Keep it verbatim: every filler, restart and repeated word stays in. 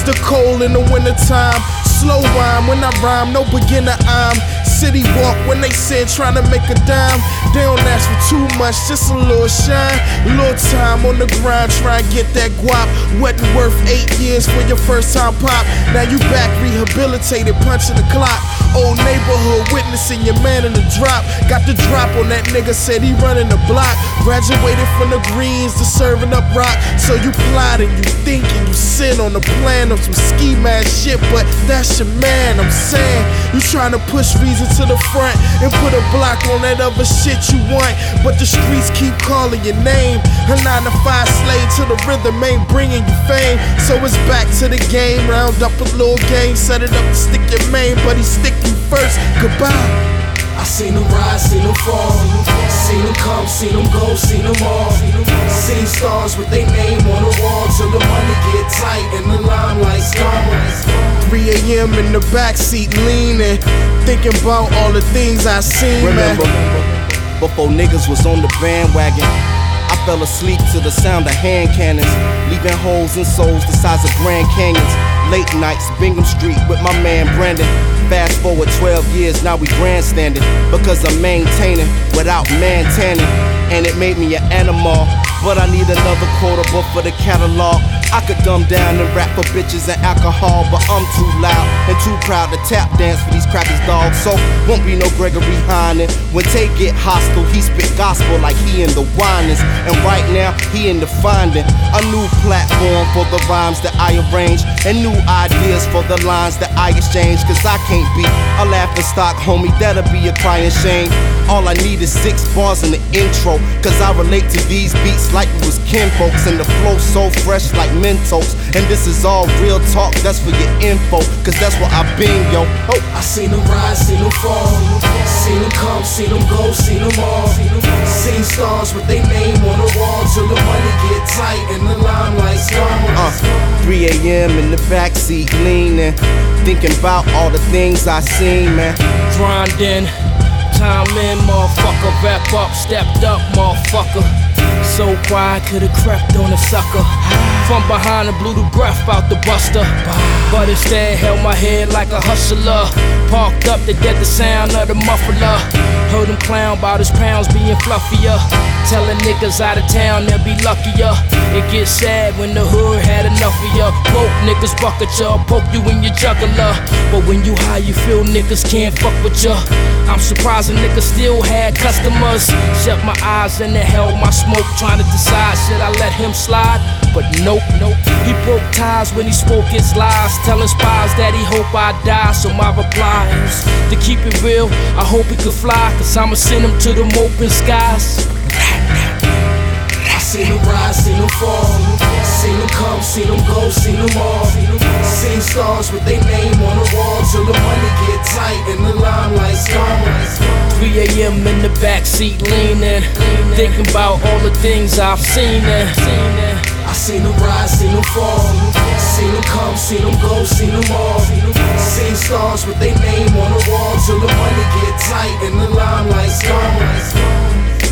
the cold in the wintertime. Slow rhyme when I rhyme, no beginner I'm. City walk when they said trying to make a dime. They don't ask for too much, just a little shine. Little time on the grind, try and get that guap. Wasn't worth eight years for your first time pop. Now you back rehabilitated, punching the clock. Old neighborhood witnessing your man in the drop. Got the drop on that nigga, said he running the block. Graduated from the greens to serving up rock. So you plotting, you thinking, you sit on the plan of some ski mask shit, but that's your man, I'm saying. You trying to push reason to the front and put a block on that other shit you want, but the streets keep calling your name. A nine to five slave to the rhythm ain't bringing you fame, so it's back to the game. Round up a little game, set it up to stick your main, but he stick you first. Goodbye. I seen them rise, seen them fall, seen them come, seen them go, seen them all. Seen stars with their name on the wall till the money get tight and the limelight's gone. three A M in the backseat leaning, thinking about all the things I seen. Remember, man, before niggas was on the bandwagon, I fell asleep to the sound of hand cannons, leaving holes in souls the size of Grand Canyons. Late nights, Bingham Street with my man Brandon. Fast forward twelve years, now we grandstanding because I'm maintaining without man tanning. And it made me an animal, but I need another quarter book for the catalog. I could dumb down and rap for bitches and alcohol, but I'm too loud and too proud to tap dance for these crackers, dogs. So won't be no Gregory Hinen. When Tay get hostile, he spit gospel like he in the whinings. And right now, he in the finding a new platform for the rhymes that I arrange and new ideas for the lines that I exchange. Cause I can't be a laughing stock, homie, that'll be a crying shame. All I need is six bars in the intro, cause I relate to these beats like it was kinfolks, and the flow so fresh like Mentos. And this is all real talk, that's for your info, cause that's what I've been, yo. Oh. I seen them rise, seen them fall, seen them come, seen them go, seen them all. Seen stars with their name on the wall till the money get tight and the limelight's gone. Uh, three A M in the backseat leaning, thinking about all the things I seen, man. Grinding, time in, motherfucker. Wrap up, stepped up, motherfucker. So quiet, could've crept on a sucker. From behind and blew the breath out the buster, but instead held my head like a hustler. Parked up to get the sound of the muffler. Heard him clown about his pounds being fluffier. Telling niggas out of town they'll be luckier. It gets sad when the hood had enough of ya. Broke niggas bucket ya, poke you in your jugular. But when you high, you feel niggas can't fuck with ya. I'm surprised a nigga still had customers. Shut my eyes and it held my smoke, trying to decide should I let him slide. But nope, nope. He broke ties when he spoke his lies, telling spies that he hope I die. So my reply is to keep it real, I hope he could fly, cause I'ma send him to them open skies. I seen them rise, seen them fall, seen them come, seen them go, seen them all. Seen stars with their name on the wall till the money get tight and the limelight's gone. three A M in the backseat leaning, thinking about all the things I've seen. I seen them rise, seen them fall, seen them come, seen them go, seen them all. Seen stars with their name on the wall till the money get tight and the limelight's gone.